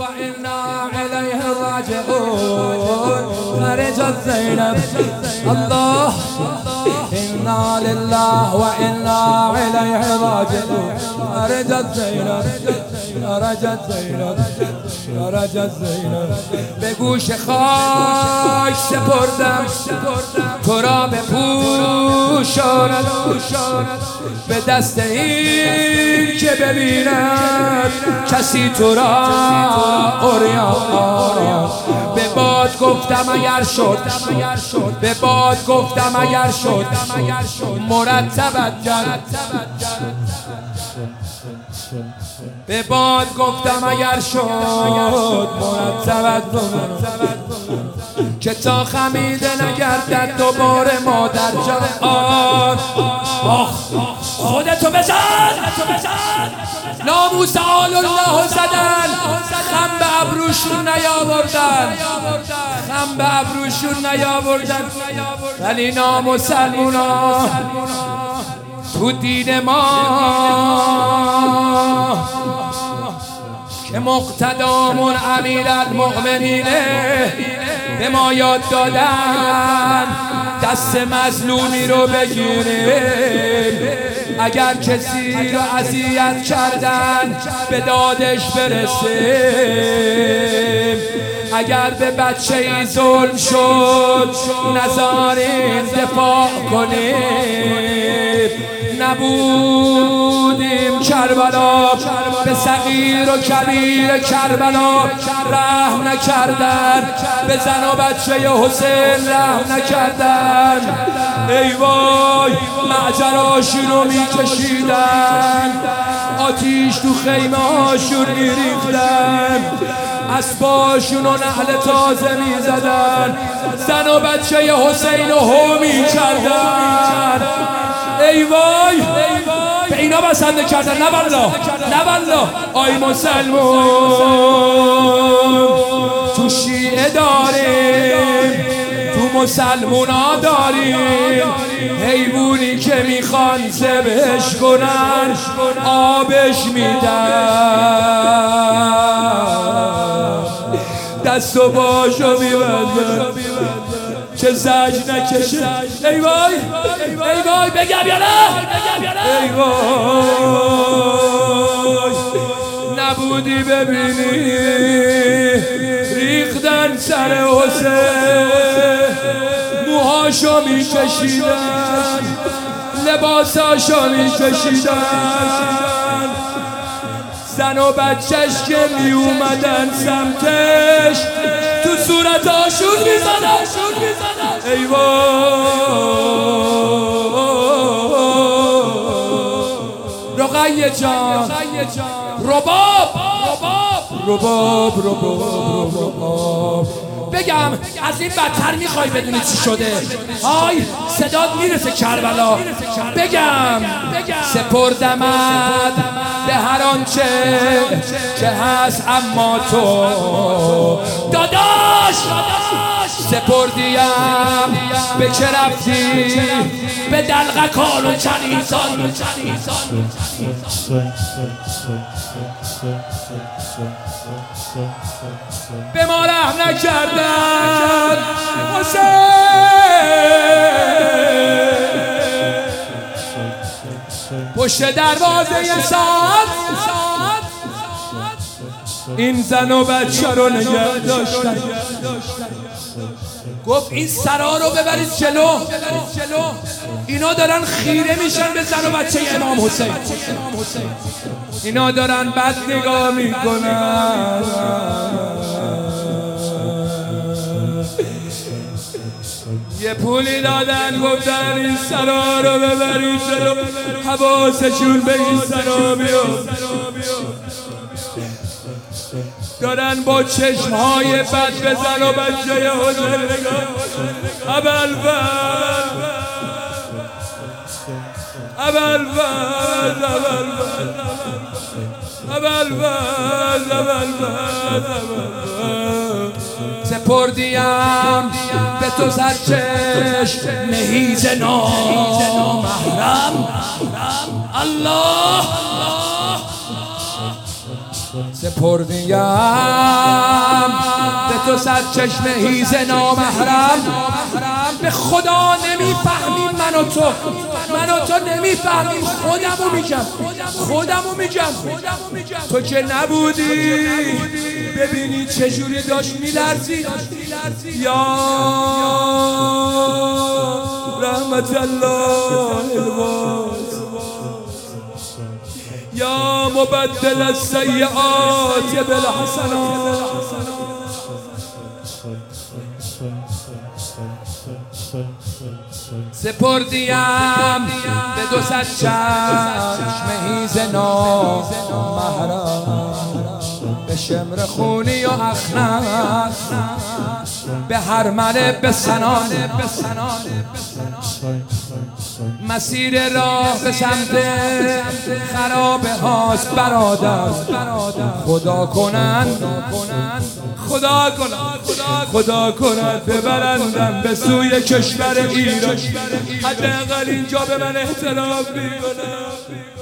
وإنا إليه راجعون خرجت زينب الله إنا لله وإنا إليه راجعون خرجت زينب خرجت زينب خرجت زينب به گوش خاک سپردم تو را بپوشاند به دست این که ببیند کسی تو را عریان به باد گفتم اگر شد به باد گفتم اگر شد مرتبت کرد به باد گفتم اگر شد مرتبت که تا خمیده نگردد دوباره مادر جان خودتو بزن ناموس آل الله زدن خم به ابروشون نیاوردن خم به ابروشون نیاوردن ولی نامسلمونا تو دین ما که مقتدامون امیرالمؤمنینه به ما یاد دادن دست مظلومی رو بگیریم اگر کسی رو اذیت کردن به دادش برسیم اگر به بچه ای ظلم شد نذاریم دفاع کنیم نبودیم کربلا به صغیر و کبیر کربلا رحم نکردن به زن و بچه حسین رحم نکردن ای وای معجراشون رو میکشیدن آتیش تو خیمه هاشون میریختن اسباشون و نعل تازه میزدن زن و بچه حسین رو هو میکردن ای وای به اینا بسنده کردن نه والله نه والله آی مسلمون تو شیعه داریم تو مسلمونا داریم حیوانی که میخوان ذبحش کنن آبش میدن دست و باشو میبندن چه زج نکشه ای وای بگم یا نه ای وای نبودی ببینی ریختن سر حسین موهاشو میکشیدن لباساشو میکشیدن زن و بچهش که میومدن سمتش تو صورتاشون میزدن ای وای رقیه جان رباب بگم از این بدتر میخوای بدونی چی شده های صدات میرسه کربلا بگم سپردمت به هر آنچه که هست اما تو داداش سپردیم به که رفتی به دلغکان و چنیزان به ما رحم نکردن پشت دروازه ساعت این زن و بچه رو نگه داشتن گفت این سرا رو ببرید جلو اینا دارن خیره میشن به زن و بچه امام حسین اینا دارن بد نگاه میکنن یه پولی دادن گفتن این سرا رو ببرید جلو حواسشون به این سرا بیاد دارن با چشمهای بد به زن و بچه حسین نگاه سپردیم به تو سرچشم مهیز نامحرم الله سپردیم به تو سرچشمه هیز نامحرم. به خدا نمیفهمیم من و تو نمیفهمیم. خودمو میگم تو که نبودی ببینی چجوری داشت میلرزی. یا رحمت الله الواس یا مبدل السیئات بالحسنات. سپردیم به 200 چشم هیز نامحرم، به شمر خونی و اخنس، به هرمله به سنان. مسیر راه به سمت خرابه هاست برادر. خدا کنند ببرندم به سوی کشور ایران. حداقل اینجا به من احترام میکنم.